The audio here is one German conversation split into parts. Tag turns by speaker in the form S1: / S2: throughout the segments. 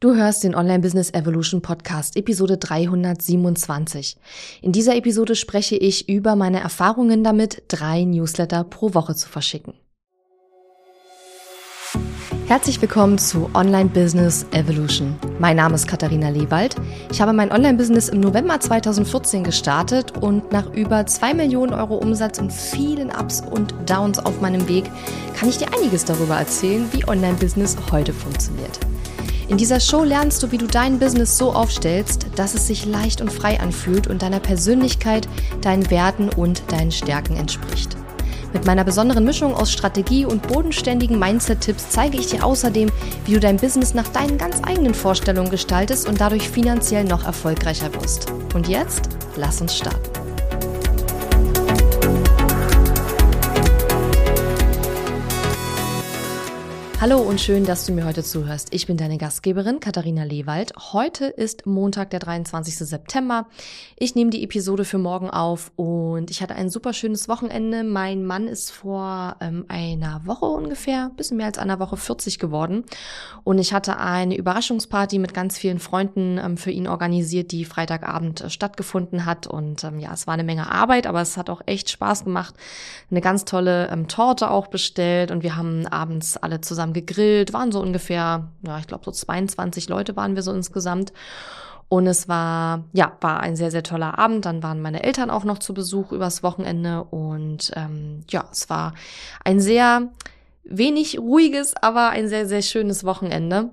S1: Du hörst den Online Business Evolution Podcast, Episode 327. In dieser Episode spreche ich über meine Erfahrungen damit, 3 Newsletter pro Woche zu verschicken. Herzlich willkommen zu Online Business Evolution. Mein Name ist Katharina Lewald. Ich habe mein Online-Business im November 2014 gestartet und nach über 2 Millionen Euro Umsatz und vielen Ups und Downs auf meinem Weg kann ich dir einiges darüber erzählen, wie Online-Business heute funktioniert. In dieser Show lernst du, wie du dein Business so aufstellst, dass es sich leicht und frei anfühlt und deiner Persönlichkeit, deinen Werten und deinen Stärken entspricht. Mit meiner besonderen Mischung aus Strategie und bodenständigen Mindset-Tipps zeige ich dir außerdem, wie du dein Business nach deinen ganz eigenen Vorstellungen gestaltest und dadurch finanziell noch erfolgreicher wirst. Und jetzt, lass uns starten. Hallo und schön, dass du mir heute zuhörst. Ich bin deine Gastgeberin Katharina Lewald. Heute ist Montag, der 23. September. Ich nehme die Episode für morgen auf und ich hatte ein super schönes Wochenende. Mein Mann ist vor einer Woche ungefähr, bisschen mehr als einer Woche 40 geworden. Und ich hatte eine Überraschungsparty mit ganz vielen Freunden für ihn organisiert, die Freitagabend stattgefunden hat. Und es war eine Menge Arbeit, aber es hat auch echt Spaß gemacht. Eine ganz tolle Torte auch bestellt und wir haben abends alle zusammen gegrillt, waren so ungefähr, ich glaube so 22 Leute waren wir so insgesamt. Und es war ein sehr, sehr toller Abend. Dann waren meine Eltern auch noch zu Besuch übers Wochenende. Und es war ein sehr wenig ruhiges, aber ein sehr, sehr schönes Wochenende.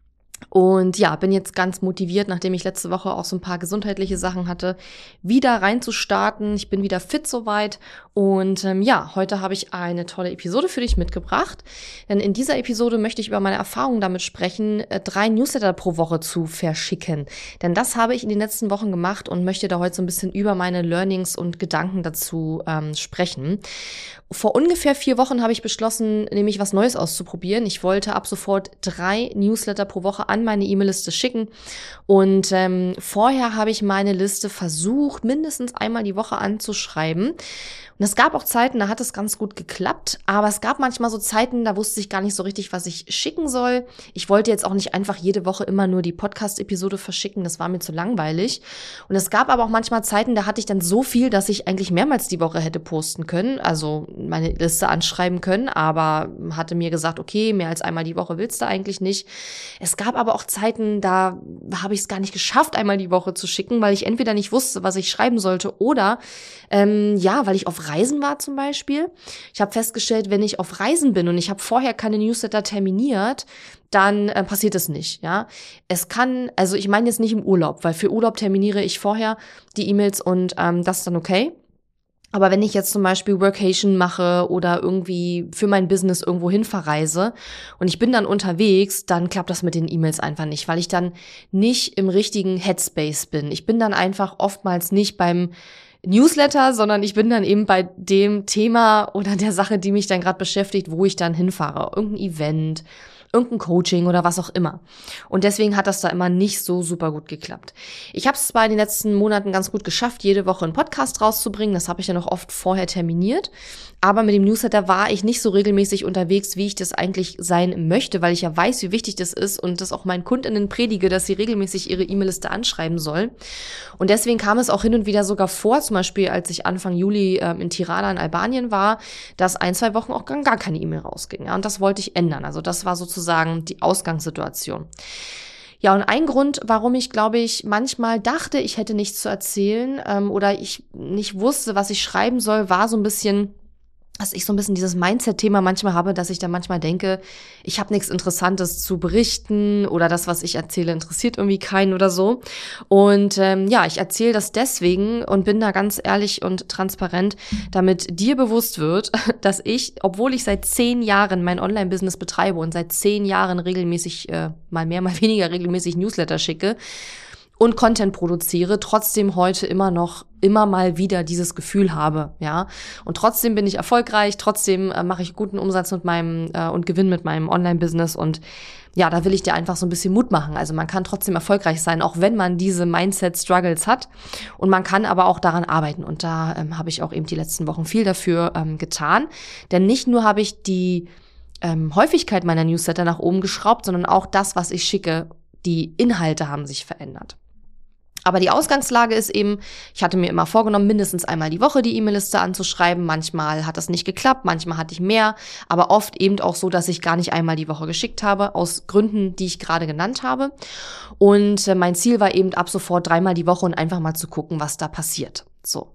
S1: Und bin jetzt ganz motiviert, nachdem ich letzte Woche auch so ein paar gesundheitliche Sachen hatte, wieder reinzustarten. Ich bin wieder fit soweit. Und heute habe ich eine tolle Episode für dich mitgebracht. Denn in dieser Episode möchte ich über meine Erfahrungen damit sprechen, 3 Newsletter pro Woche zu verschicken. Denn das habe ich in den letzten Wochen gemacht und möchte da heute so ein bisschen über meine Learnings und Gedanken dazu sprechen. Vor ungefähr 4 Wochen habe ich beschlossen, nämlich was Neues auszuprobieren. Ich wollte ab sofort 3 Newsletter pro Woche an meine E-Mail-Liste schicken. Und vorher habe ich meine Liste versucht, mindestens einmal die Woche anzuschreiben. Und es gab auch Zeiten, da hat es ganz gut geklappt, aber es gab manchmal so Zeiten, da wusste ich gar nicht so richtig, was ich schicken soll. Ich wollte jetzt auch nicht einfach jede Woche immer nur die Podcast-Episode verschicken, das war mir zu langweilig. Und es gab aber auch manchmal Zeiten, da hatte ich dann so viel, dass ich eigentlich mehrmals die Woche hätte posten können, also meine Liste anschreiben können, aber hatte mir gesagt, okay, mehr als einmal die Woche willst du eigentlich nicht. Es gab aber auch Zeiten, da habe ich es gar nicht geschafft, einmal die Woche zu schicken, weil ich entweder nicht wusste, was ich schreiben sollte oder weil ich auf Reisen war zum Beispiel. Ich habe festgestellt, wenn ich auf Reisen bin und ich habe vorher keine Newsletter terminiert, dann passiert es nicht, ja. Ich meine jetzt nicht im Urlaub, weil für Urlaub terminiere ich vorher die E-Mails und das ist dann okay. Aber wenn ich jetzt zum Beispiel Workation mache oder irgendwie für mein Business irgendwo hin verreise und ich bin dann unterwegs, dann klappt das mit den E-Mails einfach nicht, weil ich dann nicht im richtigen Headspace bin. Ich bin dann einfach oftmals nicht beim Newsletter, sondern ich bin dann eben bei dem Thema oder der Sache, die mich dann gerade beschäftigt, wo ich dann hinfahre. Irgendein Event, irgendein Coaching oder was auch immer. Und deswegen hat das da immer nicht so super gut geklappt. Ich habe es zwar in den letzten Monaten ganz gut geschafft, jede Woche einen Podcast rauszubringen, das habe ich ja noch oft vorher terminiert, aber mit dem Newsletter war ich nicht so regelmäßig unterwegs, wie ich das eigentlich sein möchte, weil ich ja weiß, wie wichtig das ist und das auch meinen KundInnen predige, dass sie regelmäßig ihre E-Mail-Liste anschreiben sollen. Und deswegen kam es auch hin und wieder sogar vor, zum Beispiel als ich Anfang Juli in Tirana in Albanien war, dass 1-2 Wochen auch gar keine E-Mail rausging. Ja, und das wollte ich ändern. Also das war sozusagen die Ausgangssituation. Ja, und ein Grund, warum ich, glaube ich, manchmal dachte, ich hätte nichts zu erzählen oder ich nicht wusste, was ich schreiben soll, war so ein bisschen, dass ich so ein bisschen dieses Mindset-Thema manchmal habe, dass ich dann manchmal denke, ich habe nichts Interessantes zu berichten oder das, was ich erzähle, interessiert irgendwie keinen oder so. Und ich erzähle das deswegen und bin da ganz ehrlich und transparent, damit dir bewusst wird, dass ich, obwohl ich seit 10 Jahren mein Online-Business betreibe und seit 10 Jahren regelmäßig, mal mehr, mal weniger regelmäßig Newsletter schicke, und Content produziere, trotzdem heute immer mal wieder dieses Gefühl habe, ja. Und trotzdem bin ich erfolgreich, trotzdem mache ich guten Umsatz mit meinem und Gewinn mit meinem Online-Business und ja, da will ich dir einfach so ein bisschen Mut machen. Also man kann trotzdem erfolgreich sein, auch wenn man diese Mindset-Struggles hat und man kann aber auch daran arbeiten und da habe ich auch eben die letzten Wochen viel dafür getan, denn nicht nur habe ich die Häufigkeit meiner Newsletter nach oben geschraubt, sondern auch das, was ich schicke, die Inhalte haben sich verändert. Aber die Ausgangslage ist eben, ich hatte mir immer vorgenommen, mindestens einmal die Woche die E-Mail-Liste anzuschreiben. Manchmal hat das nicht geklappt, manchmal hatte ich mehr, aber oft eben auch so, dass ich gar nicht einmal die Woche geschickt habe, aus Gründen, die ich gerade genannt habe. Und mein Ziel war eben ab sofort 3-mal die Woche und einfach mal zu gucken, was da passiert. So.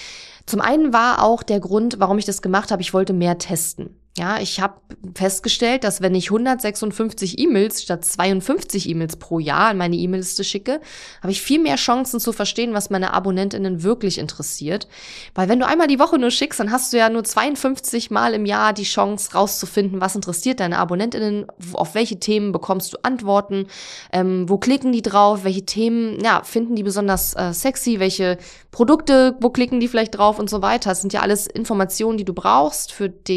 S1: Zum einen war auch der Grund, warum ich das gemacht habe, ich wollte mehr testen. Ja, ich habe festgestellt, dass wenn ich 156 E-Mails statt 52 E-Mails pro Jahr an meine E-Mail-Liste schicke, habe ich viel mehr Chancen zu verstehen, was meine AbonnentInnen wirklich interessiert. Weil wenn du einmal die Woche nur schickst, dann hast du ja nur 52 Mal im Jahr die Chance rauszufinden, was interessiert deine AbonnentInnen, auf welche Themen bekommst du Antworten, wo klicken die drauf, welche Themen finden die besonders sexy, welche Produkte, wo klicken die vielleicht drauf und so weiter. Das sind ja alles Informationen, die du brauchst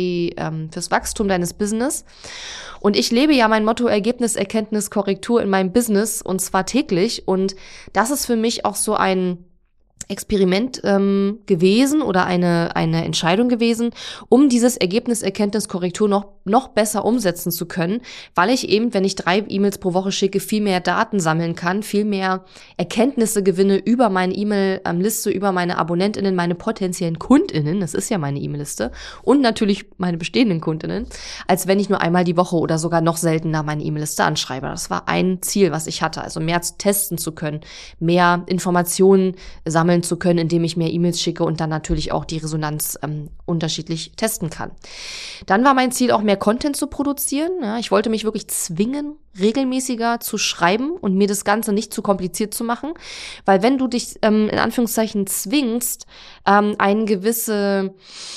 S1: fürs Wachstum deines Business. Und ich lebe ja mein Motto Ergebnis, Erkenntnis, Korrektur in meinem Business und zwar täglich. Und das ist für mich auch so ein Experiment gewesen oder eine Entscheidung gewesen, um dieses Ergebnis, Erkenntnis, Korrektur noch besser umsetzen zu können, weil ich eben, wenn ich 3 E-Mails pro Woche schicke, viel mehr Daten sammeln kann, viel mehr Erkenntnisse gewinne über meine E-Mail-Liste, über meine AbonnentInnen, meine potenziellen KundInnen, das ist ja meine E-Mail-Liste, und natürlich meine bestehenden KundInnen, als wenn ich nur einmal die Woche oder sogar noch seltener meine E-Mail-Liste anschreibe. Das war ein Ziel, was ich hatte, also mehr testen zu können, mehr Informationen sammeln zu können, indem ich mehr E-Mails schicke und dann natürlich auch die Resonanz unterschiedlich testen kann. Dann war mein Ziel auch mehr Content zu produzieren. Ja, ich wollte mich wirklich zwingen, regelmäßiger zu schreiben und mir das Ganze nicht zu kompliziert zu machen, weil wenn du dich in Anführungszeichen zwingst, eine gewisse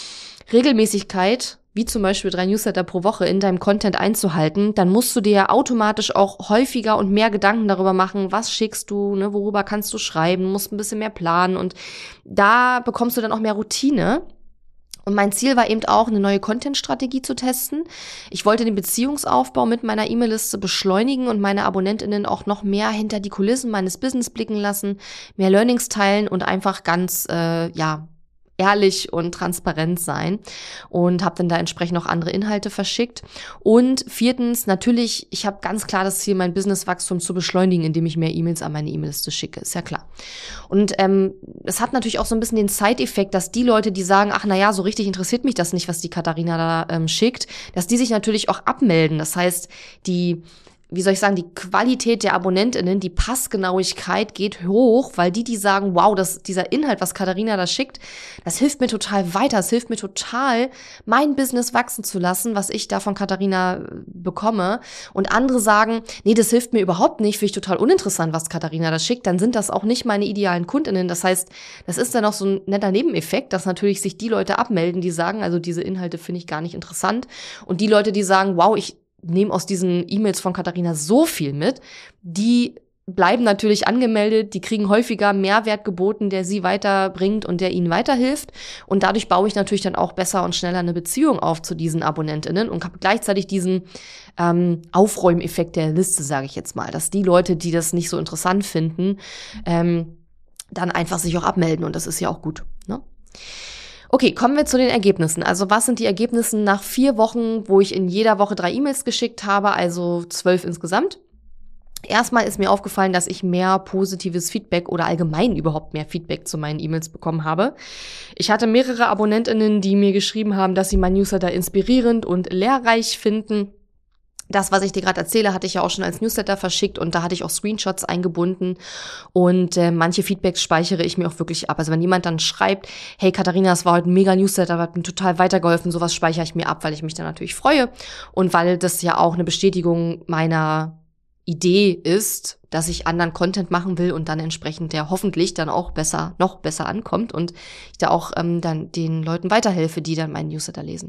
S1: Regelmäßigkeit wie zum Beispiel 3 Newsletter pro Woche in deinem Content einzuhalten, dann musst du dir ja automatisch auch häufiger und mehr Gedanken darüber machen, was schickst du, ne, worüber kannst du schreiben, musst ein bisschen mehr planen und da bekommst du dann auch mehr Routine. Und mein Ziel war eben auch, eine neue Content-Strategie zu testen. Ich wollte den Beziehungsaufbau mit meiner E-Mail-Liste beschleunigen und meine AbonnentInnen auch noch mehr hinter die Kulissen meines Business blicken lassen, mehr Learnings teilen und einfach ganz, ehrlich und transparent sein und habe dann da entsprechend noch andere Inhalte verschickt. Und 4, natürlich, ich habe ganz klar das Ziel, mein Businesswachstum zu beschleunigen, indem ich mehr E-Mails an meine E-Mail-Liste schicke, ist ja klar. Und es hat natürlich auch so ein bisschen den Side-Effekt, dass die Leute, die sagen, ach naja, so richtig interessiert mich das nicht, was die Katharina da schickt, dass die sich natürlich auch abmelden. Das heißt, die Qualität der AbonnentInnen, die Passgenauigkeit geht hoch, weil die sagen, wow, dieser Inhalt, was Katharina da schickt, das hilft mir total weiter, es hilft mir total, mein Business wachsen zu lassen, was ich da von Katharina bekomme. Und andere sagen, nee, das hilft mir überhaupt nicht, finde ich total uninteressant, was Katharina da schickt, dann sind das auch nicht meine idealen KundInnen. Das heißt, das ist dann auch so ein netter Nebeneffekt, dass natürlich sich die Leute abmelden, die sagen, also diese Inhalte finde ich gar nicht interessant. Und die Leute, die sagen, wow, ich nehme aus diesen E-Mails von Katharina so viel mit, die bleiben natürlich angemeldet, die kriegen häufiger Mehrwert geboten, der sie weiterbringt und der ihnen weiterhilft. Und dadurch baue ich natürlich dann auch besser und schneller eine Beziehung auf zu diesen AbonnentInnen und habe gleichzeitig diesen Aufräumeffekt der Liste, sage ich jetzt mal, dass die Leute, die das nicht so interessant finden, dann einfach sich auch abmelden und das ist ja auch gut, ne? Okay, kommen wir zu den Ergebnissen. Also was sind die Ergebnisse nach 4 Wochen, wo ich in jeder Woche 3 E-Mails geschickt habe, also 12 insgesamt? Erstmal ist mir aufgefallen, dass ich mehr positives Feedback oder allgemein überhaupt mehr Feedback zu meinen E-Mails bekommen habe. Ich hatte mehrere AbonnentInnen, die mir geschrieben haben, dass sie mein Newsletter inspirierend und lehrreich finden. Das, was ich dir gerade erzähle, hatte ich ja auch schon als Newsletter verschickt und da hatte ich auch Screenshots eingebunden und manche Feedbacks speichere ich mir auch wirklich ab. Also wenn jemand dann schreibt, hey Katharina, das war heute ein mega Newsletter, hat mir total weitergeholfen, sowas speichere ich mir ab, weil ich mich dann natürlich freue und weil das ja auch eine Bestätigung meiner Idee ist, dass ich anderen Content machen will und dann entsprechend der hoffentlich dann auch noch besser ankommt und ich da auch dann den Leuten weiterhelfe, die dann meinen Newsletter lesen.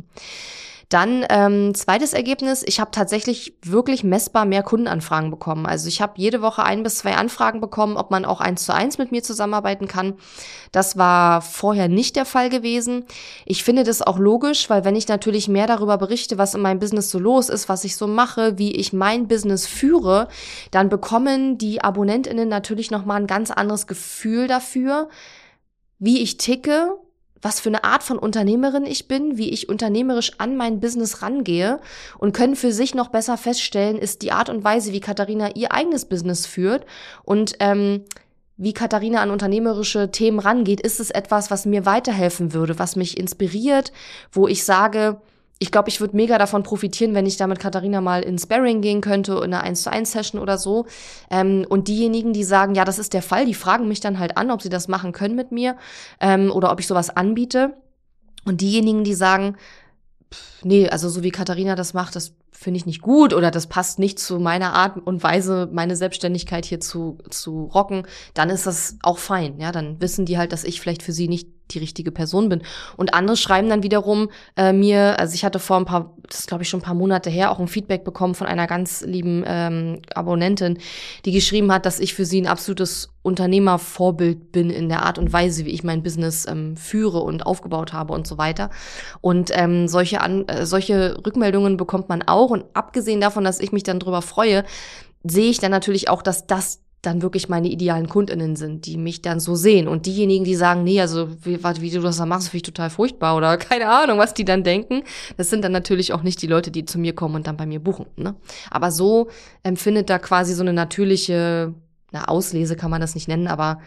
S1: Dann zweites Ergebnis, ich habe tatsächlich wirklich messbar mehr Kundenanfragen bekommen. Also ich habe jede Woche 1 bis 2 Anfragen bekommen, ob man auch 1:1 mit mir zusammenarbeiten kann. Das war vorher nicht der Fall gewesen. Ich finde das auch logisch, weil wenn ich natürlich mehr darüber berichte, was in meinem Business so los ist, was ich so mache, wie ich mein Business führe, dann bekommen die AbonnentInnen natürlich nochmal ein ganz anderes Gefühl dafür, wie ich ticke, was für eine Art von Unternehmerin ich bin, wie ich unternehmerisch an mein Business rangehe und können für sich noch besser feststellen, ist die Art und Weise, wie Katharina ihr eigenes Business führt und wie Katharina an unternehmerische Themen rangeht, ist es etwas, was mir weiterhelfen würde, was mich inspiriert, wo ich sage, ich glaube, ich würde mega davon profitieren, wenn ich da mit Katharina mal in Sparring gehen könnte, in einer 1:1-Session oder so. Und diejenigen, die sagen, ja, das ist der Fall, die fragen mich dann halt an, ob sie das machen können mit mir oder ob ich sowas anbiete. Und diejenigen, die sagen, nee, also so wie Katharina das macht, das finde ich nicht gut oder das passt nicht zu meiner Art und Weise, meine Selbstständigkeit hier zu rocken, dann ist das auch fein. Ja, dann wissen die halt, dass ich vielleicht für sie nicht die richtige Person bin. Und andere schreiben dann wiederum mir, also ich hatte vor das ist glaube ich schon ein paar Monate her, auch ein Feedback bekommen von einer ganz lieben Abonnentin, die geschrieben hat, dass ich für sie ein absolutes Unternehmervorbild bin in der Art und Weise, wie ich mein Business führe und aufgebaut habe und so weiter. Und solche Rückmeldungen bekommt man auch. Und abgesehen davon, dass ich mich dann drüber freue, sehe ich dann natürlich auch, dass das dann wirklich meine idealen KundInnen sind, die mich dann so sehen. Und diejenigen, die sagen, nee, also wie du das dann machst, finde ich total furchtbar oder keine Ahnung, was die dann denken, das sind dann natürlich auch nicht die Leute, die zu mir kommen und dann bei mir buchen. Ne? Aber so findet da quasi so eine natürliche, Auslese kann man das nicht nennen, aber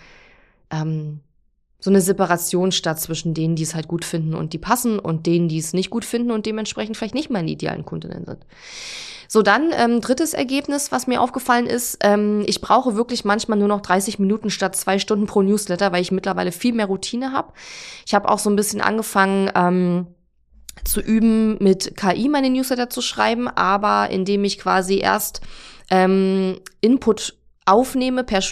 S1: so eine Separation statt zwischen denen, die es halt gut finden und die passen und denen, die es nicht gut finden und dementsprechend vielleicht nicht meine idealen KundInnen sind. So, dann drittes Ergebnis, was mir aufgefallen ist, ich brauche wirklich manchmal nur noch 30 Minuten statt 2 Stunden pro Newsletter, weil ich mittlerweile viel mehr Routine habe. Ich habe auch so ein bisschen angefangen zu üben, mit KI meine Newsletter zu schreiben, aber indem ich quasi erst Input aufnehme per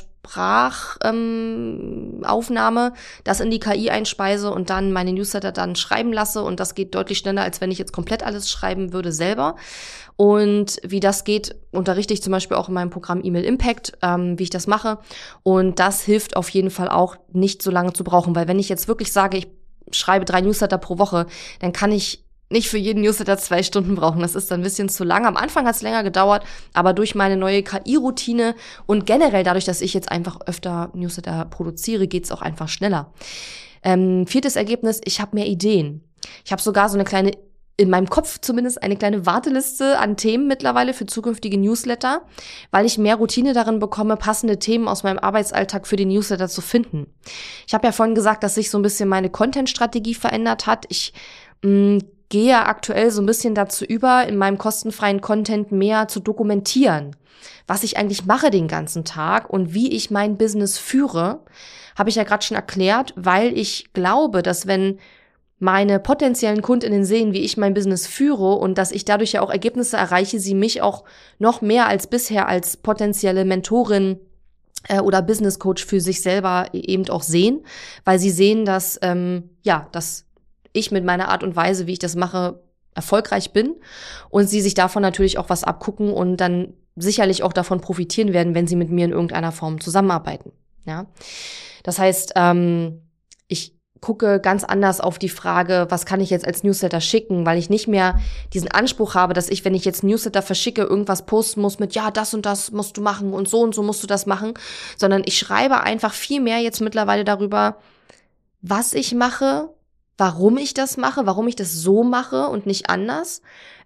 S1: Sprachaufnahme, das in die KI einspeise und dann meine Newsletter dann schreiben lasse. Und das geht deutlich schneller, als wenn ich jetzt komplett alles schreiben würde selber. Und wie das geht, unterrichte ich zum Beispiel auch in meinem Programm E-Mail Impact, wie ich das mache. Und das hilft auf jeden Fall auch, nicht so lange zu brauchen. Weil wenn ich jetzt wirklich sage, ich schreibe 3 Newsletter pro Woche, dann kann ich nicht für jeden Newsletter 2 Stunden brauchen. Das ist dann ein bisschen zu lang. Am Anfang hat es länger gedauert, aber durch meine neue KI-Routine und generell dadurch, dass ich jetzt einfach öfter Newsletter produziere, geht's auch einfach schneller. 4. Ergebnis, ich habe mehr Ideen. Ich habe sogar so eine kleine, in meinem Kopf zumindest, eine kleine Warteliste an Themen mittlerweile für zukünftige Newsletter, weil ich mehr Routine darin bekomme, passende Themen aus meinem Arbeitsalltag für den Newsletter zu finden. Ich habe ja vorhin gesagt, dass sich so ein bisschen meine Content-Strategie verändert hat. Ich gehe aktuell so ein bisschen dazu über, in meinem kostenfreien Content mehr zu dokumentieren, was ich eigentlich mache den ganzen Tag und wie ich mein Business führe, habe ich ja gerade schon erklärt, weil ich glaube, dass wenn meine potenziellen KundInnen sehen, wie ich mein Business führe und dass ich dadurch ja auch Ergebnisse erreiche, sie mich auch noch mehr als bisher als potenzielle Mentorin oder Business Coach für sich selber eben auch sehen, weil sie sehen, dass dass ich mit meiner Art und Weise, wie ich das mache, erfolgreich bin und sie sich davon natürlich auch was abgucken und dann sicherlich auch davon profitieren werden, wenn sie mit mir in irgendeiner Form zusammenarbeiten. Ja, das heißt, ich gucke ganz anders auf die Frage, was kann ich jetzt als Newsletter schicken, weil ich nicht mehr diesen Anspruch habe, dass ich, wenn ich jetzt Newsletter verschicke, irgendwas posten muss mit, ja, das und das musst du machen und so musst du das machen, sondern ich schreibe einfach viel mehr jetzt mittlerweile darüber, was ich mache, warum ich das mache, warum ich das so mache und nicht anders,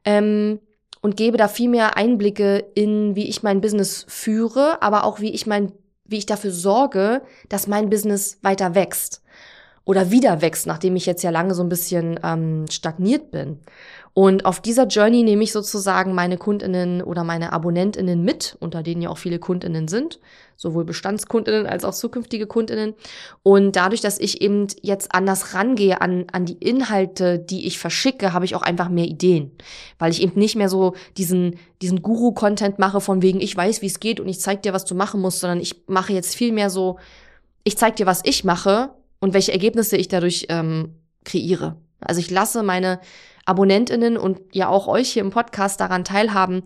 S1: und gebe da viel mehr Einblicke in, wie ich mein Business führe, aber auch wie ich dafür sorge, dass mein Business weiter wächst oder wieder wächst, nachdem ich jetzt ja lange so ein bisschen stagniert bin. Und auf dieser Journey nehme ich sozusagen meine KundInnen oder meine AbonnentInnen mit, unter denen ja auch viele KundInnen sind, sowohl BestandskundInnen als auch zukünftige KundInnen. Und dadurch, dass ich eben jetzt anders rangehe an die Inhalte, die ich verschicke, habe ich auch einfach mehr Ideen. Weil ich eben nicht mehr so diesen Guru-Content mache, von wegen, ich weiß, wie es geht und ich zeig dir, was du machen musst, sondern ich mache jetzt viel mehr so, ich zeig dir, was ich mache und welche Ergebnisse ich dadurch kreiere. Also ich lasse meine AbonnentInnen und ja auch euch hier im Podcast daran teilhaben,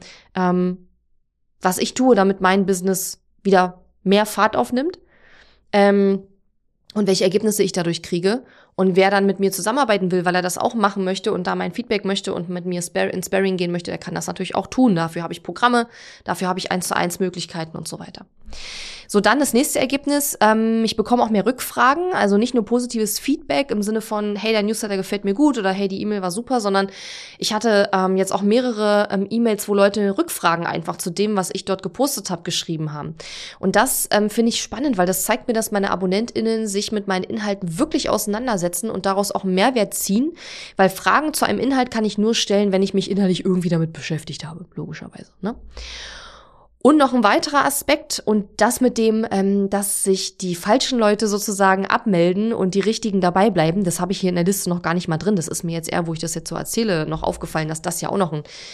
S1: was ich tue, damit mein Business wieder mehr Fahrt aufnimmt und welche Ergebnisse ich dadurch kriege. Und wer dann mit mir zusammenarbeiten will, weil er das auch machen möchte und da mein Feedback möchte und mit mir in Sparring gehen möchte, der kann das natürlich auch tun. Dafür habe ich Programme, dafür habe ich 1:1 Möglichkeiten und so weiter. So, dann das nächste Ergebnis. Ich bekomme auch mehr Rückfragen, also nicht nur positives Feedback im Sinne von, hey, dein Newsletter gefällt mir gut oder hey, die E-Mail war super, sondern ich hatte jetzt auch mehrere E-Mails, wo Leute Rückfragen einfach zu dem, was ich dort gepostet habe, geschrieben haben. Und das finde ich spannend, weil das zeigt mir, dass meine AbonnentInnen sich mit meinen Inhalten wirklich auseinandersetzen und daraus auch Mehrwert ziehen, weil Fragen zu einem Inhalt kann ich nur stellen, wenn ich mich inhaltlich irgendwie damit beschäftigt habe, logischerweise, ne? Und noch ein weiterer Aspekt und das mit dem, dass sich die falschen Leute sozusagen abmelden und die richtigen dabei bleiben, das habe ich hier in der Liste noch gar nicht mal drin. Das ist mir jetzt eher, wo ich das jetzt so erzähle, noch aufgefallen, dass das ja auch noch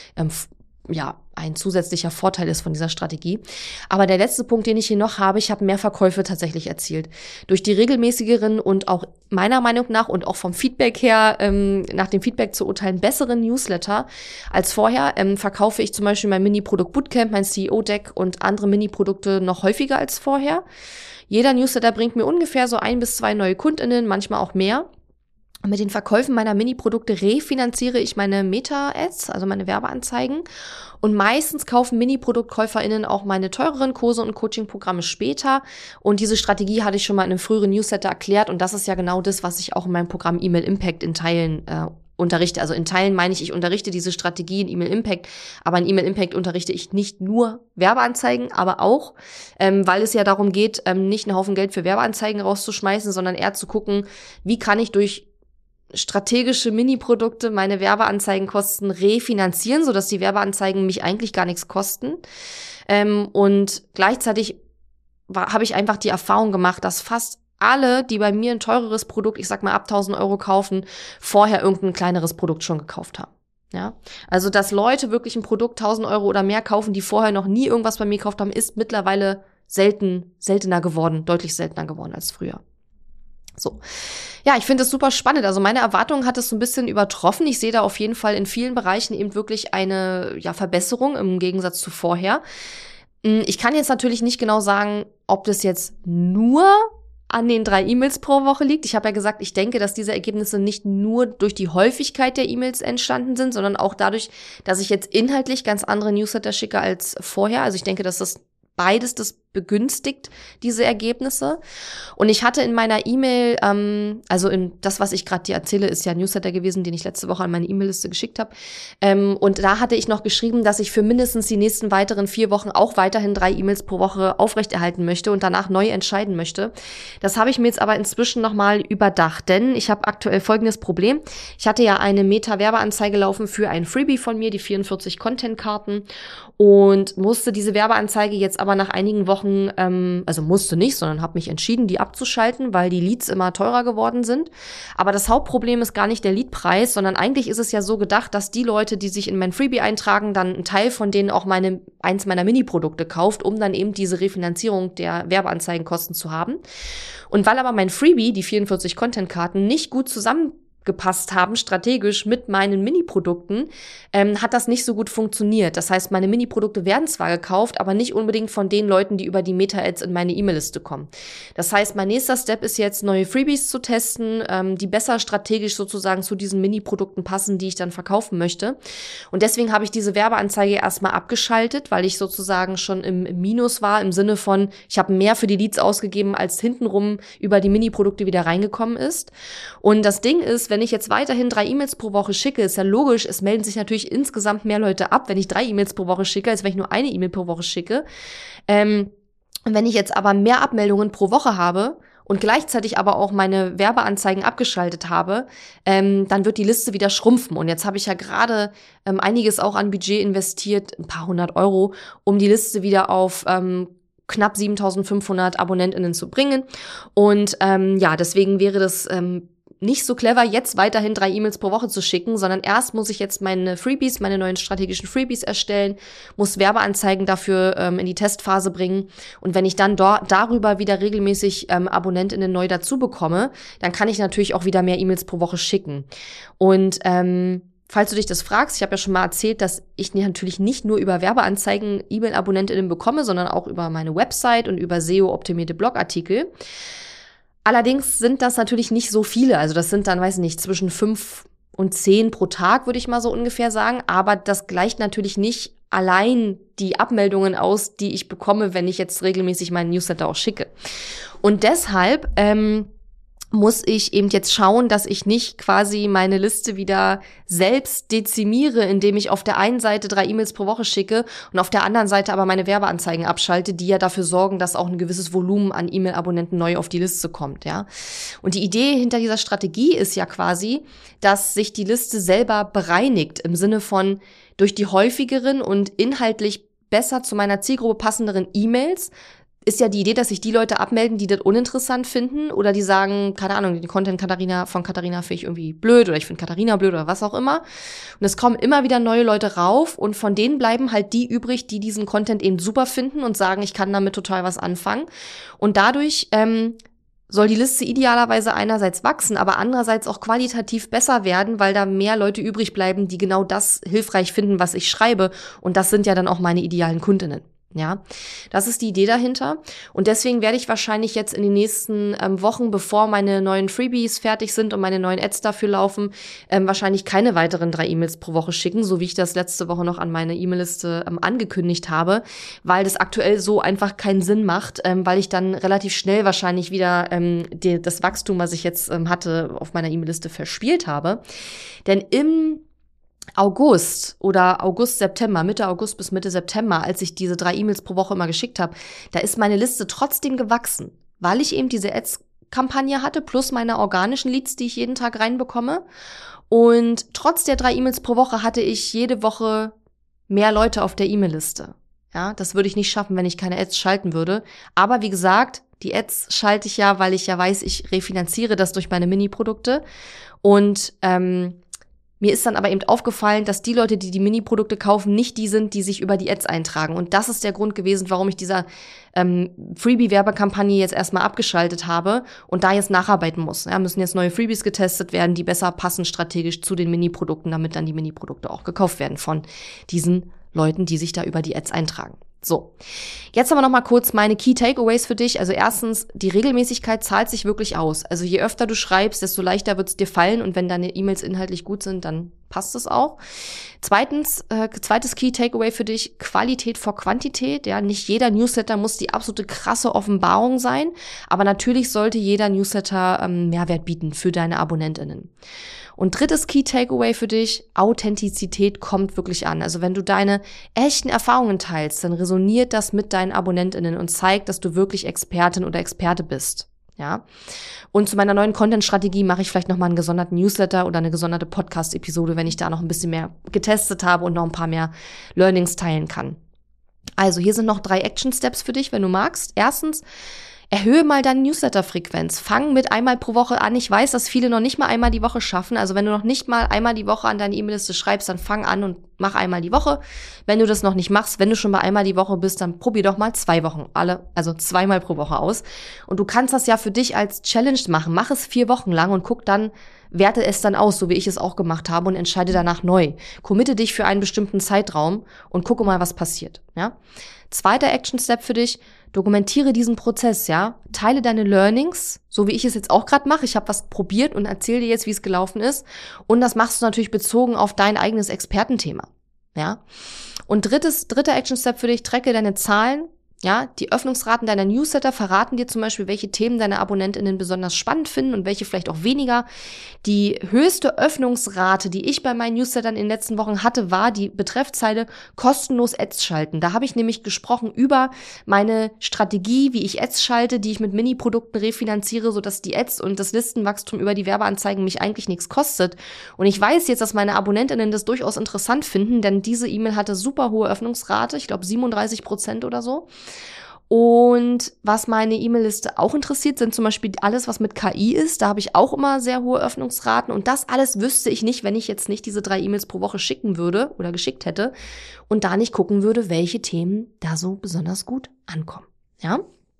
S1: ein zusätzlicher Vorteil ist von dieser Strategie. Aber der letzte Punkt, den ich hier noch habe, ich habe mehr Verkäufe tatsächlich erzielt. Durch die regelmäßigeren und auch meiner Meinung nach und auch vom Feedback her, nach dem Feedback zu urteilen, besseren Newsletter als vorher, verkaufe ich zum Beispiel mein Mini-Produkt Bootcamp, mein CEO-Deck und andere Mini-Produkte noch häufiger als vorher. Jeder Newsletter bringt mir ungefähr so 1 bis 2 neue KundInnen, manchmal auch mehr. Mit den Verkäufen meiner Mini-Produkte refinanziere ich meine Meta-Ads, also meine Werbeanzeigen. Und meistens kaufen Mini-ProduktkäuferInnen auch meine teureren Kurse und Coaching-Programme später. Und diese Strategie hatte ich schon mal in einem früheren Newsletter erklärt. Und das ist ja genau das, was ich auch in meinem Programm E-Mail Impact in Teilen unterrichte. Also in Teilen meine ich unterrichte diese Strategie in E-Mail Impact. Aber in E-Mail Impact unterrichte ich nicht nur Werbeanzeigen, aber auch, weil es ja darum geht, nicht einen Haufen Geld für Werbeanzeigen rauszuschmeißen, sondern eher zu gucken, wie kann ich durch strategische Mini-Produkte meine Werbeanzeigenkosten refinanzieren, sodass die Werbeanzeigen mich eigentlich gar nichts kosten. Und gleichzeitig habe ich einfach die Erfahrung gemacht, dass fast alle, die bei mir ein teureres Produkt, ich sag mal ab 1.000 Euro kaufen, vorher irgendein kleineres Produkt schon gekauft haben. Ja, also dass Leute wirklich ein Produkt 1.000 Euro oder mehr kaufen, die vorher noch nie irgendwas bei mir gekauft haben, ist mittlerweile seltener geworden, deutlich seltener geworden als früher. So. Ja, ich finde es super spannend. Also meine Erwartungen hat es so ein bisschen übertroffen. Ich sehe da auf jeden Fall in vielen Bereichen eben wirklich eine Verbesserung im Gegensatz zu vorher. Ich kann jetzt natürlich nicht genau sagen, ob das jetzt nur an den 3 E-Mails pro Woche liegt. Ich habe ja gesagt, ich denke, dass diese Ergebnisse nicht nur durch die Häufigkeit der E-Mails entstanden sind, sondern auch dadurch, dass ich jetzt inhaltlich ganz andere Newsletter schicke als vorher. Also ich denke, dass das beides das begünstigt, diese Ergebnisse. Und ich hatte in meiner E-Mail, also in das, was ich gerade dir erzähle, ist ja ein Newsletter gewesen, den ich letzte Woche an meine E-Mail-Liste geschickt habe. Und da hatte ich noch geschrieben, dass ich für mindestens die nächsten weiteren 4 Wochen auch weiterhin 3 E-Mails pro Woche aufrechterhalten möchte und danach neu entscheiden möchte. Das habe ich mir jetzt aber inzwischen nochmal überdacht, denn ich habe aktuell folgendes Problem. Ich hatte ja eine Meta-Werbeanzeige laufen für ein Freebie von mir, die 44 Content-Karten, und musste diese Werbeanzeige jetzt aber nach einigen Wochen, also musste nicht, sondern habe mich entschieden, die abzuschalten, weil die Leads immer teurer geworden sind. Aber das Hauptproblem ist gar nicht der Leadpreis, sondern eigentlich ist es ja so gedacht, dass die Leute, die sich in mein Freebie eintragen, dann einen Teil von denen auch eins meiner Mini-Produkte kauft, um dann eben diese Refinanzierung der Werbeanzeigenkosten zu haben. Und weil aber mein Freebie, die 44 Content-Karten, nicht gut zusammengepasst haben, strategisch mit meinen Mini-Produkten, hat das nicht so gut funktioniert. Das heißt, meine Mini-Produkte werden zwar gekauft, aber nicht unbedingt von den Leuten, die über die Meta-Ads in meine E-Mail-Liste kommen. Das heißt, mein nächster Step ist jetzt, neue Freebies zu testen, die besser strategisch sozusagen zu diesen Mini-Produkten passen, die ich dann verkaufen möchte. Und deswegen habe ich diese Werbeanzeige erstmal abgeschaltet, weil ich sozusagen schon im Minus war, im Sinne von, ich habe mehr für die Leads ausgegeben, als hintenrum über die Mini-Produkte wieder reingekommen ist. Und das Ding ist, wenn ich jetzt weiterhin 3 E-Mails pro Woche schicke, ist ja logisch, es melden sich natürlich insgesamt mehr Leute ab, wenn ich 3 E-Mails pro Woche schicke, als wenn ich nur eine E-Mail pro Woche schicke. Und wenn ich jetzt aber mehr Abmeldungen pro Woche habe und gleichzeitig aber auch meine Werbeanzeigen abgeschaltet habe, dann wird die Liste wieder schrumpfen. Und jetzt habe ich ja gerade einiges auch an Budget investiert, ein paar 100 Euro, um die Liste wieder auf knapp 7.500 AbonnentInnen zu bringen. Und deswegen wäre das nicht so clever, jetzt weiterhin 3 E-Mails pro Woche zu schicken, sondern erst muss ich jetzt meine neuen strategischen Freebies erstellen, muss Werbeanzeigen dafür in die Testphase bringen. Und wenn ich dann darüber wieder regelmäßig AbonnentInnen neu dazu bekomme, dann kann ich natürlich auch wieder mehr E-Mails pro Woche schicken. Und falls du dich das fragst, ich habe ja schon mal erzählt, dass ich natürlich nicht nur über Werbeanzeigen E-Mail-AbonnentInnen bekomme, sondern auch über meine Website und über SEO-optimierte Blogartikel. Allerdings sind das natürlich nicht so viele. Also das sind dann, weiß ich nicht, zwischen 5 und 10 pro Tag, würde ich mal so ungefähr sagen. Aber das gleicht natürlich nicht allein die Abmeldungen aus, die ich bekomme, wenn ich jetzt regelmäßig meinen Newsletter auch schicke. Und deshalb muss ich eben jetzt schauen, dass ich nicht quasi meine Liste wieder selbst dezimiere, indem ich auf der einen Seite 3 E-Mails pro Woche schicke und auf der anderen Seite aber meine Werbeanzeigen abschalte, die ja dafür sorgen, dass auch ein gewisses Volumen an E-Mail-Abonnenten neu auf die Liste kommt, ja. Und die Idee hinter dieser Strategie ist ja quasi, dass sich die Liste selber bereinigt im Sinne von durch die häufigeren und inhaltlich besser zu meiner Zielgruppe passenderen E-Mails ist ja die Idee, dass sich die Leute abmelden, die das uninteressant finden oder die sagen, keine Ahnung, den Content von Katharina finde ich irgendwie blöd oder ich finde Katharina blöd oder was auch immer. Und es kommen immer wieder neue Leute rauf und von denen bleiben halt die übrig, die diesen Content eben super finden und sagen, ich kann damit total was anfangen. Und dadurch soll die Liste idealerweise einerseits wachsen, aber andererseits auch qualitativ besser werden, weil da mehr Leute übrig bleiben, die genau das hilfreich finden, was ich schreibe. Und das sind ja dann auch meine idealen Kundinnen. Ja, das ist die Idee dahinter. Und deswegen werde ich wahrscheinlich jetzt in den nächsten Wochen, bevor meine neuen Freebies fertig sind und meine neuen Ads dafür laufen, wahrscheinlich keine weiteren 3 E-Mails pro Woche schicken, so wie ich das letzte Woche noch an meine E-Mail-Liste angekündigt habe, weil das aktuell so einfach keinen Sinn macht, weil ich dann relativ schnell wahrscheinlich wieder das Wachstum, was ich jetzt hatte, auf meiner E-Mail-Liste verspielt habe. Denn im August oder August, September, Mitte August bis Mitte September, als ich diese 3 E-Mails pro Woche immer geschickt habe, da ist meine Liste trotzdem gewachsen, weil ich eben diese Ads-Kampagne hatte, plus meine organischen Leads, die ich jeden Tag reinbekomme. Und trotz der 3 E-Mails pro Woche hatte ich jede Woche mehr Leute auf der E-Mail-Liste. Ja, das würde ich nicht schaffen, wenn ich keine Ads schalten würde. Aber wie gesagt, die Ads schalte ich ja, weil ich ja weiß, ich refinanziere das durch meine Mini-Produkte. Und mir ist dann aber eben aufgefallen, dass die Leute, die die Mini-Produkte kaufen, nicht die sind, die sich über die Ads eintragen. Und das ist der Grund gewesen, warum ich dieser Freebie-Werbekampagne jetzt erstmal abgeschaltet habe und da jetzt nacharbeiten muss. Ja, müssen jetzt neue Freebies getestet werden, die besser passen strategisch zu den Mini-Produkten, damit dann die Mini-Produkte auch gekauft werden von diesen Leuten, die sich da über die Ads eintragen. So, jetzt haben wir noch mal kurz meine Key Takeaways für dich. Also erstens, die Regelmäßigkeit zahlt sich wirklich aus. Also je öfter du schreibst, desto leichter wird es dir fallen und wenn deine E-Mails inhaltlich gut sind, dann passt es auch. Zweitens, zweites Key Takeaway für dich, Qualität vor Quantität. Ja, nicht jeder Newsletter muss die absolute krasse Offenbarung sein, aber natürlich sollte jeder Newsletter Mehrwert bieten für deine AbonnentInnen. Und drittes Key Takeaway für dich, Authentizität kommt wirklich an. Also wenn du deine echten Erfahrungen teilst, dann resoniert das mit deinen AbonnentInnen und zeigt, dass du wirklich Expertin oder Experte bist. Ja. Und zu meiner neuen Content-Strategie mache ich vielleicht nochmal einen gesonderten Newsletter oder eine gesonderte Podcast-Episode, wenn ich da noch ein bisschen mehr getestet habe und noch ein paar mehr Learnings teilen kann. Also hier sind noch 3 Action-Steps für dich, wenn du magst. Erstens, erhöhe mal deine Newsletter-Frequenz. Fang mit einmal pro Woche an. Ich weiß, dass viele noch nicht mal einmal die Woche schaffen. Also wenn du noch nicht mal einmal die Woche an deine E-Mail-Liste schreibst, dann fang an und mach einmal die Woche. Wenn du das noch nicht machst, wenn du schon bei einmal die Woche bist, dann probier doch mal 2 Wochen, also 2-mal pro Woche aus. Und du kannst das ja für dich als Challenge machen. Mach es 4 Wochen lang und guck dann, werte es dann aus, so wie ich es auch gemacht habe und entscheide danach neu. Committe dich für einen bestimmten Zeitraum und gucke mal, was passiert, ja? Zweiter Action-Step für dich, dokumentiere diesen Prozess, ja? Teile deine Learnings, so wie ich es jetzt auch gerade mache. Ich habe was probiert und erzähle dir jetzt, wie es gelaufen ist. Und das machst du natürlich bezogen auf dein eigenes Expertenthema, ja? Und dritter Action-Step für dich, tracke deine Zahlen. Ja, die Öffnungsraten deiner Newsletter verraten dir zum Beispiel, welche Themen deine AbonnentInnen besonders spannend finden und welche vielleicht auch weniger. Die höchste Öffnungsrate, die ich bei meinen Newslettern in den letzten Wochen hatte, war die Betreffzeile kostenlos Ads schalten. Da habe ich nämlich gesprochen über meine Strategie, wie ich Ads schalte, die ich mit Mini-Produkten refinanziere, sodass die Ads und das Listenwachstum über die Werbeanzeigen mich eigentlich nichts kostet. Und ich weiß jetzt, dass meine AbonnentInnen das durchaus interessant finden, denn diese E-Mail hatte super hohe Öffnungsrate, ich glaube 37% oder so. Und was meine E-Mail-Liste auch interessiert, sind zum Beispiel alles, was mit KI ist. Da habe ich auch immer sehr hohe Öffnungsraten. Und das alles wüsste ich nicht, wenn ich jetzt nicht diese 3 E-Mails pro Woche schicken würde oder geschickt hätte und da nicht gucken würde, welche Themen da so besonders gut ankommen. Ja?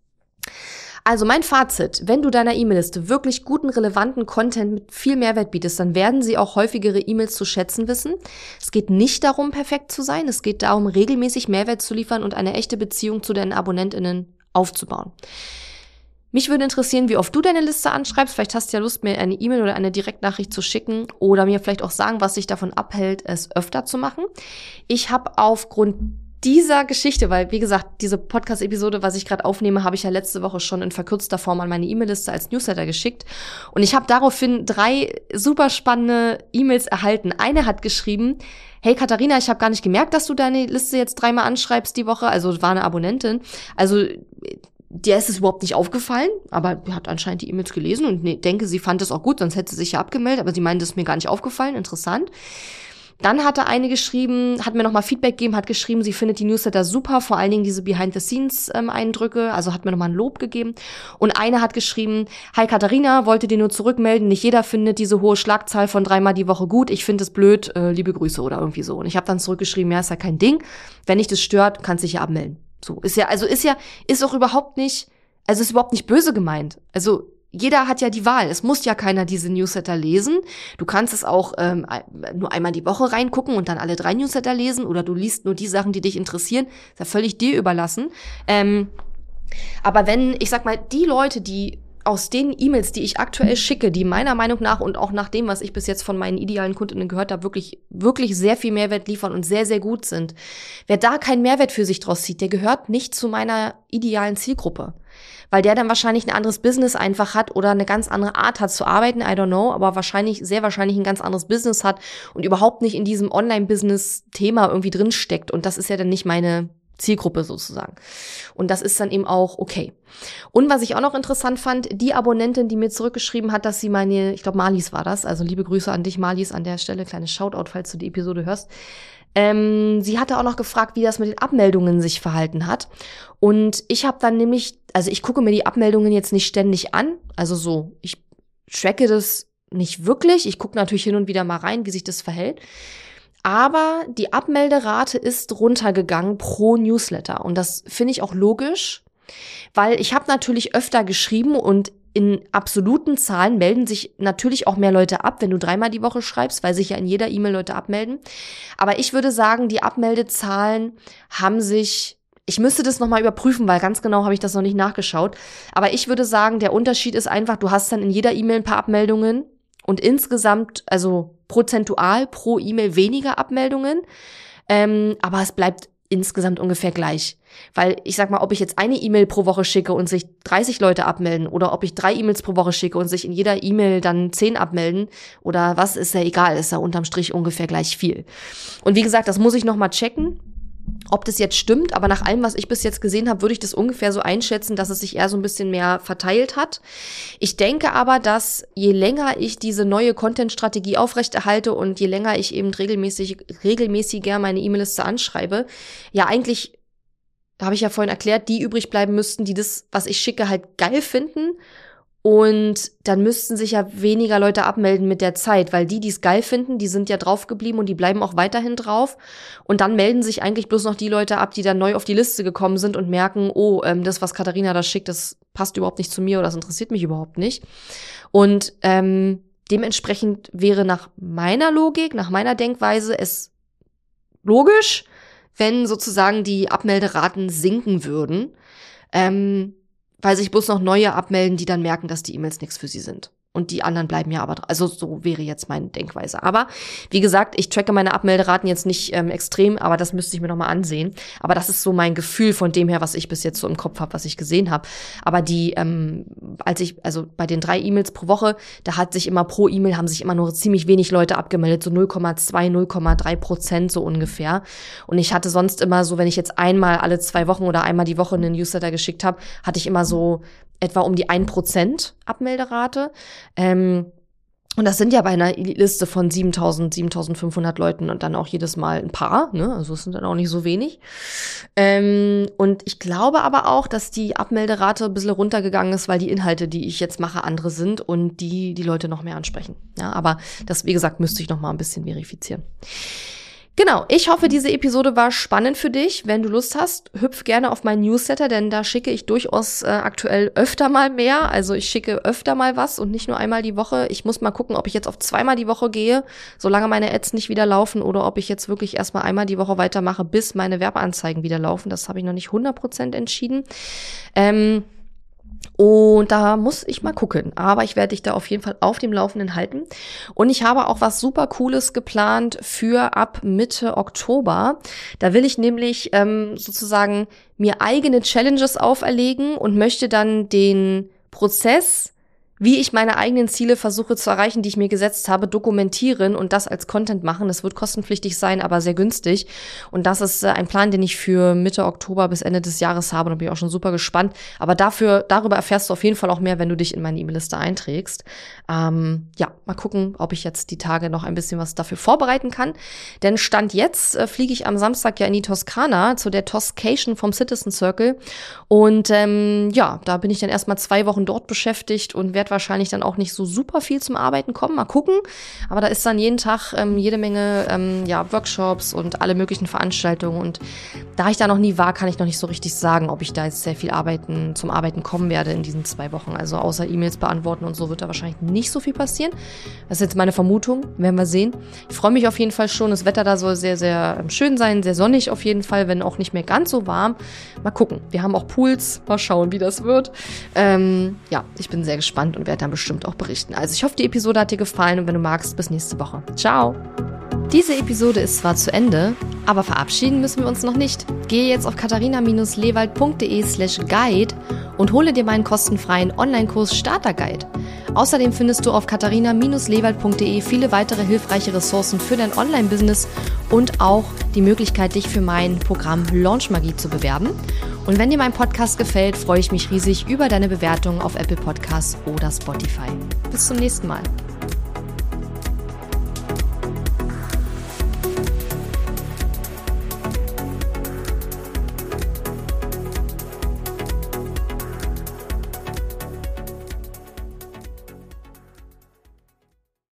S1: Also mein Fazit, wenn du deiner E-Mail-Liste wirklich guten, relevanten Content mit viel Mehrwert bietest, dann werden sie auch häufigere E-Mails zu schätzen wissen. Es geht nicht darum, perfekt zu sein. Es geht darum, regelmäßig Mehrwert zu liefern und eine echte Beziehung zu deinen AbonnentInnen aufzubauen. Mich würde interessieren, wie oft du deine Liste anschreibst. Vielleicht hast du ja Lust, mir eine E-Mail oder eine Direktnachricht zu schicken oder mir vielleicht auch sagen, was dich davon abhält, es öfter zu machen. Ich habe aufgrund dieser Geschichte, weil, wie gesagt, diese Podcast-Episode, was ich gerade aufnehme, habe ich ja letzte Woche schon in verkürzter Form an meine E-Mail-Liste als Newsletter geschickt. Und ich habe daraufhin 3 super spannende E-Mails erhalten. Eine hat geschrieben: Hey Katharina, ich habe gar nicht gemerkt, dass du deine Liste jetzt 3-mal anschreibst die Woche. Also war eine Abonnentin. Also der ist es überhaupt nicht aufgefallen, aber hat anscheinend die E-Mails gelesen und denke, sie fand es auch gut, sonst hätte sie sich ja abgemeldet, aber sie meinte, es ist mir gar nicht aufgefallen. Interessant. Dann hatte eine geschrieben, hat mir nochmal Feedback gegeben, hat geschrieben, sie findet die Newsletter super, vor allen Dingen diese Behind-the-Scenes-Eindrücke, also hat mir nochmal ein Lob gegeben. Und eine hat geschrieben: Hi Katharina, wollte dir nur zurückmelden, nicht jeder findet diese hohe Schlagzahl von 3-mal die Woche gut, ich finde es blöd, liebe Grüße oder irgendwie so. Und ich habe dann zurückgeschrieben, ja, ist ja kein Ding, wenn dich das stört, kannst dich ja abmelden. So, ist auch überhaupt nicht, also ist überhaupt nicht böse gemeint. Also jeder hat ja die Wahl. Es muss ja keiner diese Newsletter lesen. Du kannst es auch nur einmal die Woche reingucken und dann alle 3 Newsletter lesen, oder du liest nur die Sachen, die dich interessieren. Ist ja völlig dir überlassen. Aber wenn, ich sag mal, die Leute, die aus den E-Mails, die ich aktuell schicke, die meiner Meinung nach und auch nach dem, was ich bis jetzt von meinen idealen Kundinnen gehört habe, wirklich, wirklich sehr viel Mehrwert liefern und sehr, sehr gut sind. Wer da keinen Mehrwert für sich draus zieht, der gehört nicht zu meiner idealen Zielgruppe. Weil der dann wahrscheinlich ein anderes Business einfach hat oder eine ganz andere Art hat zu arbeiten, I don't know, aber sehr wahrscheinlich ein ganz anderes Business hat und überhaupt nicht in diesem Online-Business-Thema irgendwie drinsteckt. Und das ist ja dann nicht meine Zielgruppe sozusagen. Und das ist dann eben auch okay. Und was ich auch noch interessant fand, die Abonnentin, die mir zurückgeschrieben hat, dass sie ich glaube Marlies war das, also liebe Grüße an dich Marlies an der Stelle, kleines Shoutout, falls du die Episode hörst. Sie hatte auch noch gefragt, wie das mit den Abmeldungen sich verhalten hat. Und ich habe dann nämlich, also ich gucke mir die Abmeldungen jetzt nicht ständig an, also so, ich tracke das nicht wirklich. Ich gucke natürlich hin und wieder mal rein, wie sich das verhält. Aber die Abmelderate ist runtergegangen pro Newsletter. Und das finde ich auch logisch, weil ich habe natürlich öfter geschrieben und in absoluten Zahlen melden sich natürlich auch mehr Leute ab, wenn du 3-mal die Woche schreibst, weil sich ja in jeder E-Mail Leute abmelden. Aber ich würde sagen, die Abmeldezahlen haben sich, ich müsste das nochmal überprüfen, weil ganz genau habe ich das noch nicht nachgeschaut. Aber ich würde sagen, der Unterschied ist einfach, du hast dann in jeder E-Mail ein paar Abmeldungen und insgesamt, also prozentual pro E-Mail weniger Abmeldungen. Aber es bleibt insgesamt ungefähr gleich. Weil ich sag mal, ob ich jetzt eine E-Mail pro Woche schicke und sich 30 Leute abmelden oder ob ich 3 E-Mails pro Woche schicke und sich in jeder E-Mail dann 10 abmelden oder was, ist ja egal, ist ja unterm Strich ungefähr gleich viel. Und wie gesagt, das muss ich nochmal checken, ob das jetzt stimmt, aber nach allem, was ich bis jetzt gesehen habe, würde ich das ungefähr so einschätzen, dass es sich eher so ein bisschen mehr verteilt hat. Ich denke aber, dass je länger ich diese neue Content-Strategie aufrechterhalte und je länger ich eben regelmäßiger meine E-Mail-Liste anschreibe, ja eigentlich, habe ich ja vorhin erklärt, die übrig bleiben müssten, die das, was ich schicke, halt geil finden. Und dann müssten sich ja weniger Leute abmelden mit der Zeit, weil die es geil finden, die sind ja drauf geblieben und die bleiben auch weiterhin drauf. Und dann melden sich eigentlich bloß noch die Leute ab, die dann neu auf die Liste gekommen sind und merken, oh, das, was Katharina da schickt, das passt überhaupt nicht zu mir oder das interessiert mich überhaupt nicht. Und dementsprechend wäre nach meiner Logik, nach meiner Denkweise es logisch, wenn sozusagen die Abmelderaten sinken würden, weil sich bloß noch neue abmelden, die dann merken, dass die E-Mails nichts für sie sind. Und die anderen bleiben ja aber dran. Also so wäre jetzt meine Denkweise. Aber wie gesagt, ich tracke meine Abmelderaten jetzt nicht extrem, aber das müsste ich mir nochmal ansehen. Aber das ist so mein Gefühl von dem her, was ich bis jetzt so im Kopf habe, was ich gesehen habe. Aber also bei den 3 E-Mails pro Woche, da hat sich immer pro E-Mail haben sich immer nur ziemlich wenig Leute abgemeldet, so 0,2, 0,3% so ungefähr. Und ich hatte sonst immer so, wenn ich jetzt einmal alle 2 Wochen oder einmal die Woche einen Newsletter geschickt habe, hatte ich immer so etwa um die 1% Abmelderate. Und das sind ja bei einer Liste von 7.500 Leuten und dann auch jedes Mal ein paar, ne? Also es sind dann auch nicht so wenig. Und ich glaube aber auch, dass die Abmelderate ein bisschen runtergegangen ist, weil die Inhalte, die ich jetzt mache, andere sind und die Leute noch mehr ansprechen. Ja, aber das, wie gesagt, müsste ich noch mal ein bisschen verifizieren. Genau, ich hoffe, diese Episode war spannend für dich. Wenn du Lust hast, hüpf gerne auf meinen Newsletter, denn da schicke ich durchaus aktuell öfter mal mehr. Also ich schicke öfter mal was und nicht nur einmal die Woche. Ich muss mal gucken, ob ich jetzt auf 2-mal die Woche gehe, solange meine Ads nicht wieder laufen, oder ob ich jetzt wirklich erstmal einmal die Woche weitermache, bis meine Werbeanzeigen wieder laufen. Das habe ich noch nicht 100% entschieden. Und da muss ich mal gucken. Aber ich werde dich da auf jeden Fall auf dem Laufenden halten. Und ich habe auch was super Cooles geplant für ab Mitte Oktober. Da will ich nämlich sozusagen mir eigene Challenges auferlegen und möchte dann den Prozess, wie ich meine eigenen Ziele versuche zu erreichen, die ich mir gesetzt habe, dokumentieren und das als Content machen. Das wird kostenpflichtig sein, aber sehr günstig. Und das ist ein Plan, den ich für Mitte Oktober bis Ende des Jahres habe. Da bin ich auch schon super gespannt. Aber darüber erfährst du auf jeden Fall auch mehr, wenn du dich in meine E-Mail-Liste einträgst. Mal gucken, ob ich jetzt die Tage noch ein bisschen was dafür vorbereiten kann. Denn Stand jetzt fliege ich am Samstag ja in die Toskana zu der Toscation vom Citizen Circle. Und da bin ich dann erstmal 2 Wochen dort beschäftigt und werde wahrscheinlich dann auch nicht so super viel zum Arbeiten kommen. Mal gucken. Aber da ist dann jeden Tag jede Menge Workshops und alle möglichen Veranstaltungen. Und da ich da noch nie war, kann ich noch nicht so richtig sagen, ob ich da jetzt sehr viel zum Arbeiten kommen werde in diesen 2 Wochen. Also außer E-Mails beantworten und so wird da wahrscheinlich nicht so viel passieren. Das ist jetzt meine Vermutung. Werden wir sehen. Ich freue mich auf jeden Fall schon. Das Wetter da soll sehr, sehr schön sein. Sehr sonnig auf jeden Fall, wenn auch nicht mehr ganz so warm. Mal gucken. Wir haben auch Pools. Mal schauen, wie das wird. Ich bin sehr gespannt und werde dann bestimmt auch berichten. Also ich hoffe, die Episode hat dir gefallen und wenn du magst, bis nächste Woche. Ciao! Diese Episode ist zwar zu Ende, aber verabschieden müssen wir uns noch nicht. Gehe jetzt auf katharina-lewald.de/guide und hole dir meinen kostenfreien Online-Kurs Starter-Guide. Außerdem findest du auf katharina-lewald.de viele weitere hilfreiche Ressourcen für dein Online-Business und auch die Möglichkeit, dich für mein Programm Launch Magie zu bewerben. Und wenn dir mein Podcast gefällt, freue ich mich riesig über deine Bewertung auf Apple Podcasts oder Spotify. Bis zum nächsten Mal.